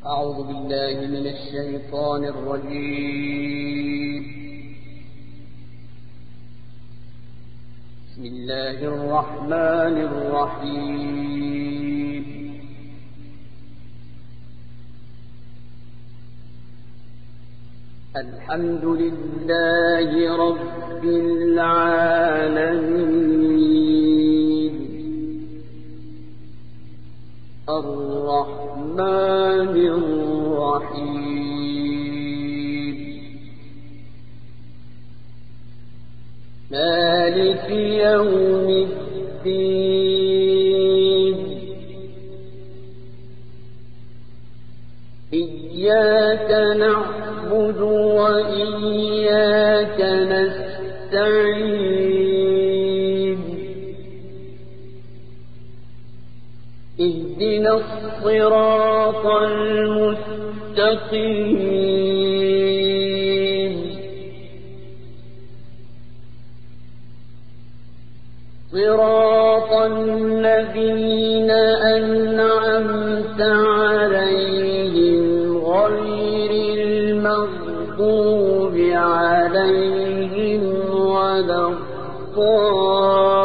أعوذ بالله من الشيطان الرجيم. بسم الله الرحمن الرحيم. الحمد لله رب العالمين الرحمن الرحيم مالك يوم الدين إياك نعبد وإياك نستعين اهدنا الصراط المستقيم صراط الذين أنعمت عليهم غير المغضوب عليهم ولا الضالين.